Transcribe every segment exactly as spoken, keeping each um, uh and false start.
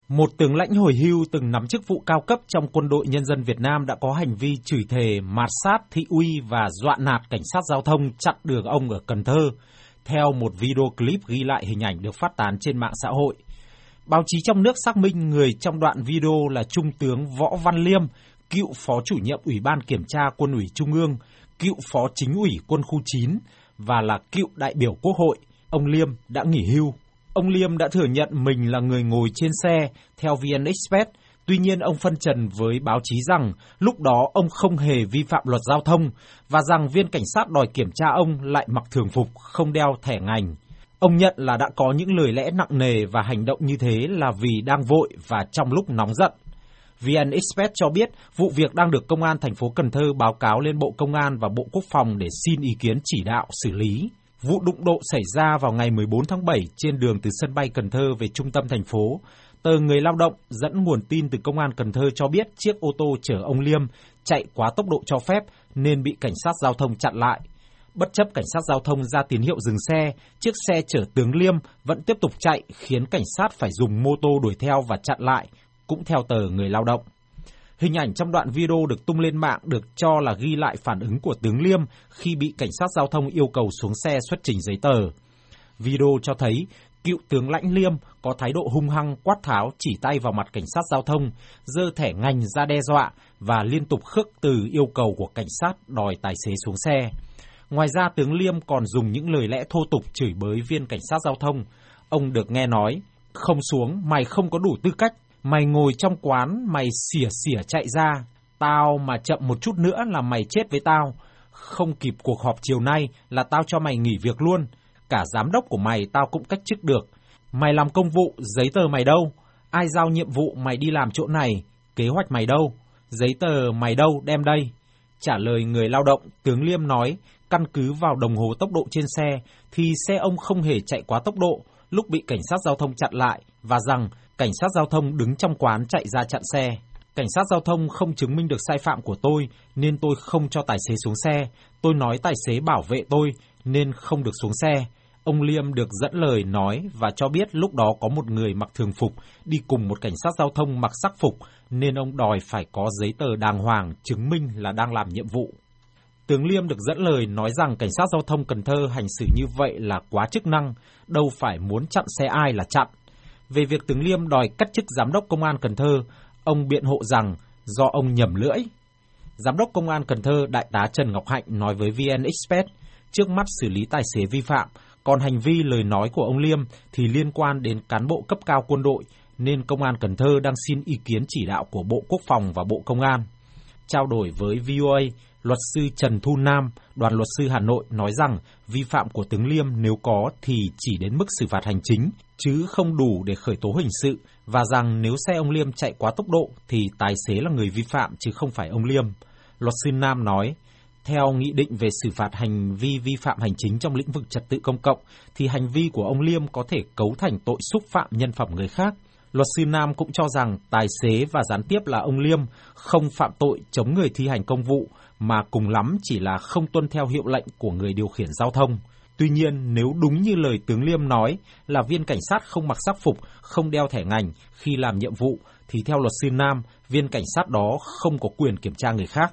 Một tướng lãnh hồi hưu từng nắm chức vụ cao cấp trong Quân đội Nhân dân Việt Nam đã có hành vi chửi thề, mạt sát, thị uy và dọa nạt cảnh sát giao thông chặn đường ông ở Cần Thơ, theo một video clip ghi lại hình ảnh được phát tán trên mạng xã hội. Báo chí trong nước xác minh người trong đoạn video là Trung tướng Võ Văn Liêm, cựu Phó Chủ nhiệm Ủy ban Kiểm tra Quân ủy Trung ương, cựu Phó Chính ủy Quân khu chín và là cựu đại biểu Quốc hội. Ông Liêm đã nghỉ hưu. Ông Liêm đã thừa nhận mình là người ngồi trên xe, theo vê en Express. Tuy nhiên, ông phân trần với báo chí rằng lúc đó ông không hề vi phạm luật giao thông và rằng viên cảnh sát đòi kiểm tra ông lại mặc thường phục, không đeo thẻ ngành. Ông nhận là đã có những lời lẽ nặng nề và hành động như thế là vì đang vội và trong lúc nóng giận. vê en Express cho biết vụ việc đang được Công an thành phố Cần Thơ báo cáo lên Bộ Công an và Bộ Quốc phòng để xin ý kiến chỉ đạo xử lý. Vụ đụng độ xảy ra vào ngày mười bốn tháng bảy trên đường từ sân bay Cần Thơ về trung tâm thành phố. Tờ Người Lao động dẫn nguồn tin từ Công an Cần Thơ cho biết chiếc ô tô chở ông Liêm chạy quá tốc độ cho phép nên bị cảnh sát giao thông chặn lại. Bất chấp cảnh sát giao thông ra tín hiệu dừng xe, chiếc xe chở tướng Liêm vẫn tiếp tục chạy khiến cảnh sát phải dùng mô tô đuổi theo và chặn lại, cũng theo tờ Người Lao động. Hình ảnh trong đoạn video được tung lên mạng được cho là ghi lại phản ứng của tướng Liêm khi bị cảnh sát giao thông yêu cầu xuống xe xuất trình giấy tờ. Video cho thấy cựu tướng lãnh Liêm có thái độ hung hăng quát tháo chỉ tay vào mặt cảnh sát giao thông, giơ thẻ ngành ra đe dọa và liên tục khước từ yêu cầu của cảnh sát đòi tài xế xuống xe. Ngoài ra, tướng Liêm còn dùng những lời lẽ thô tục chửi bới viên cảnh sát giao thông. Ông được nghe nói, không xuống, mày không có đủ tư cách, mày ngồi trong quán, mày xỉa xỉa chạy ra, tao mà chậm một chút nữa là mày chết với tao, không kịp cuộc họp chiều nay là tao cho mày nghỉ việc luôn, cả giám đốc của mày tao cũng cách chức được, mày làm công vụ, giấy tờ mày đâu, ai giao nhiệm vụ mày đi làm chỗ này, kế hoạch mày đâu, giấy tờ mày đâu, đem đây. Trả lời Người Lao động, tướng Liêm nói, căn cứ vào đồng hồ tốc độ trên xe, thì xe ông không hề chạy quá tốc độ lúc bị cảnh sát giao thông chặn lại và rằng cảnh sát giao thông đứng trong quán chạy ra chặn xe. Cảnh sát giao thông không chứng minh được sai phạm của tôi nên tôi không cho tài xế xuống xe. Tôi nói tài xế bảo vệ tôi nên không được xuống xe. Ông Liêm được dẫn lời nói và cho biết lúc đó có một người mặc thường phục đi cùng một cảnh sát giao thông mặc sắc phục nên ông đòi phải có giấy tờ đàng hoàng chứng minh là đang làm nhiệm vụ. Tướng Liêm được dẫn lời nói rằng cảnh sát giao thông Cần Thơ hành xử như vậy là quá chức năng, đâu phải muốn chặn xe ai là chặn. Về việc tướng Liêm đòi cắt chức Giám đốc Công an Cần Thơ, ông biện hộ rằng do ông nhầm lưỡi. Giám đốc Công an Cần Thơ Đại tá Trần Ngọc Hạnh nói với vê en Express, trước mắt xử lý tài xế vi phạm, còn hành vi lời nói của ông Liêm thì liên quan đến cán bộ cấp cao quân đội, nên Công an Cần Thơ đang xin ý kiến chỉ đạo của Bộ Quốc phòng và Bộ Công an. Trao đổi với vê o a, luật sư Trần Thu Nam, đoàn luật sư Hà Nội nói rằng vi phạm của tướng Liêm nếu có thì chỉ đến mức xử phạt hành chính, chứ không đủ để khởi tố hình sự, và rằng nếu xe ông Liêm chạy quá tốc độ thì tài xế là người vi phạm chứ không phải ông Liêm. Luật sư Nam nói, theo nghị định về xử phạt hành vi vi phạm hành chính trong lĩnh vực trật tự công cộng thì hành vi của ông Liêm có thể cấu thành tội xúc phạm nhân phẩm người khác. Luật sư Nam cũng cho rằng tài xế và gián tiếp là ông Liêm không phạm tội chống người thi hành công vụ mà cùng lắm chỉ là không tuân theo hiệu lệnh của người điều khiển giao thông. Tuy nhiên, nếu đúng như lời tướng Liêm nói là viên cảnh sát không mặc sắc phục, không đeo thẻ ngành khi làm nhiệm vụ, thì theo luật sư Nam, viên cảnh sát đó không có quyền kiểm tra người khác.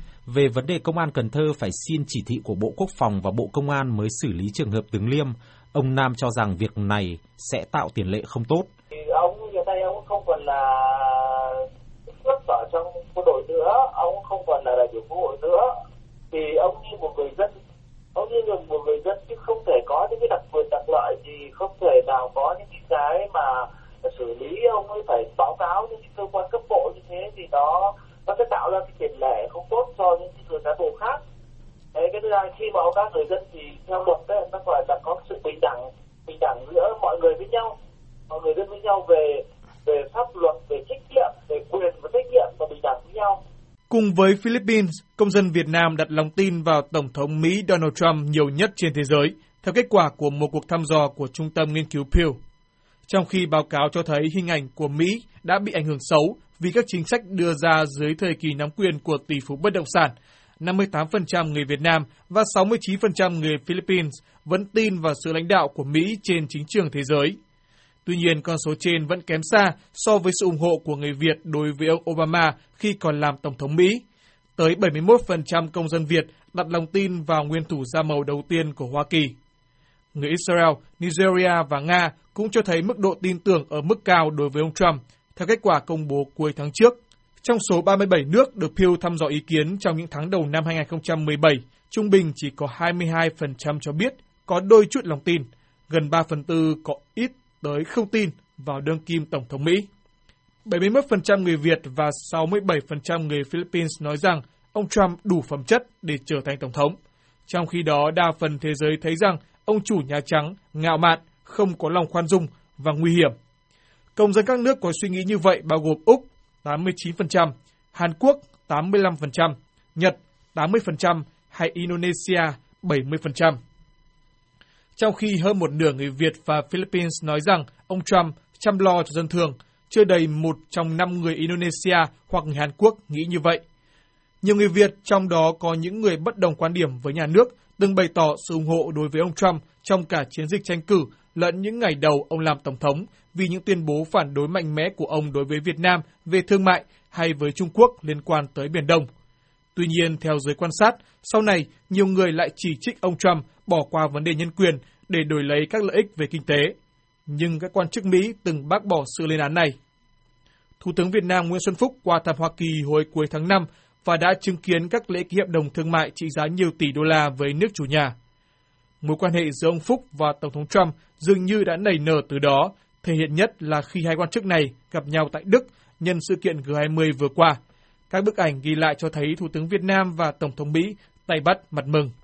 Về vấn đề Công an Cần Thơ phải xin chỉ thị của Bộ Quốc phòng và Bộ Công an mới xử lý trường hợp tướng Liêm, ông Nam cho rằng việc này sẽ tạo tiền lệ không tốt. Ông hiện nay ông không còn là xuất ở trong quân đội nữa, ông không còn là đại biểu quốc hội nữa, thì ông như một người dân, ông như một người dân chứ không thể có những cái đặc quyền đặc lợi gì, không thể nào có những cái mà xử lý ông ấy phải báo cáo những cơ quan cấp bộ như thế, thì nó nó sẽ tạo ra cái tiền lệ không tốt cho những người cán bộ khác. Đấy, cái thứ hai, khi mà các người dân thì theo luật đấy, nó gọi là có sự bình đẳng, bình đẳng giữa mọi người với nhau, mọi người dân với nhau về về pháp luật, về trách nhiệm, về quyền và trách nhiệm và bình đẳng với nhau. Cùng với Philippines, công dân Việt Nam đặt lòng tin vào Tổng thống Mỹ Donald Trump nhiều nhất trên thế giới, theo kết quả của một cuộc thăm dò của Trung tâm Nghiên cứu Pew. Trong khi báo cáo cho thấy hình ảnh của Mỹ đã bị ảnh hưởng xấu vì các chính sách đưa ra dưới thời kỳ nắm quyền của tỷ phú bất động sản, năm mươi tám phần trăm người Việt Nam và sáu mươi chín phần trăm người Philippines vẫn tin vào sự lãnh đạo của Mỹ trên chính trường thế giới. Tuy nhiên, con số trên vẫn kém xa so với sự ủng hộ của người Việt đối với ông Obama khi còn làm Tổng thống Mỹ. Tới bảy mươi mốt phần trăm công dân Việt đặt lòng tin vào nguyên thủ da màu đầu tiên của Hoa Kỳ. Người Israel, Nigeria và Nga cũng cho thấy mức độ tin tưởng ở mức cao đối với ông Trump, theo kết quả công bố cuối tháng trước. Trong số ba mươi bảy nước được Pew thăm dò ý kiến trong những tháng đầu năm hai không một bảy, trung bình chỉ có hai mươi hai phần trăm cho biết có đôi chút lòng tin, gần ba phần tư có ít tới không tin vào đương kim Tổng thống Mỹ. bảy mươi mốt phần trăm người Việt và sáu mươi bảy phần trăm người Philippines nói rằng ông Trump đủ phẩm chất để trở thành Tổng thống. Trong khi đó, đa phần thế giới thấy rằng ông chủ Nhà Trắng ngạo mạn, không có lòng khoan dung và nguy hiểm. Công dân các nước có suy nghĩ như vậy bao gồm Úc tám mươi chín phần trăm, Hàn Quốc tám mươi lăm phần trăm, Nhật tám mươi phần trăm hay Indonesia bảy mươi phần trăm. Trong khi hơn một nửa người Việt và Philippines nói rằng ông Trump chăm lo cho dân thường, chưa đầy một trong năm người Indonesia hoặc người Hàn Quốc nghĩ như vậy. Nhiều người Việt, trong đó có những người bất đồng quan điểm với nhà nước, từng bày tỏ sự ủng hộ đối với ông Trump trong cả chiến dịch tranh cử lẫn những ngày đầu ông làm Tổng thống vì những tuyên bố phản đối mạnh mẽ của ông đối với Việt Nam về thương mại hay với Trung Quốc liên quan tới Biển Đông. Tuy nhiên, theo giới quan sát, sau này nhiều người lại chỉ trích ông Trump bỏ qua vấn đề nhân quyền để đổi lấy các lợi ích về kinh tế. Nhưng các quan chức Mỹ từng bác bỏ sự lên án này. Thủ tướng Việt Nam Nguyễn Xuân Phúc qua thăm Hoa Kỳ hồi cuối tháng năm và đã chứng kiến các lễ ký hợp đồng thương mại trị giá nhiều tỷ đô la với nước chủ nhà. Mối quan hệ giữa ông Phúc và Tổng thống Trump dường như đã nảy nở từ đó, thể hiện nhất là khi hai quan chức này gặp nhau tại Đức nhân sự kiện G hai mươi vừa qua. Các bức ảnh ghi lại cho thấy Thủ tướng Việt Nam và Tổng thống Mỹ tay bắt mặt mừng.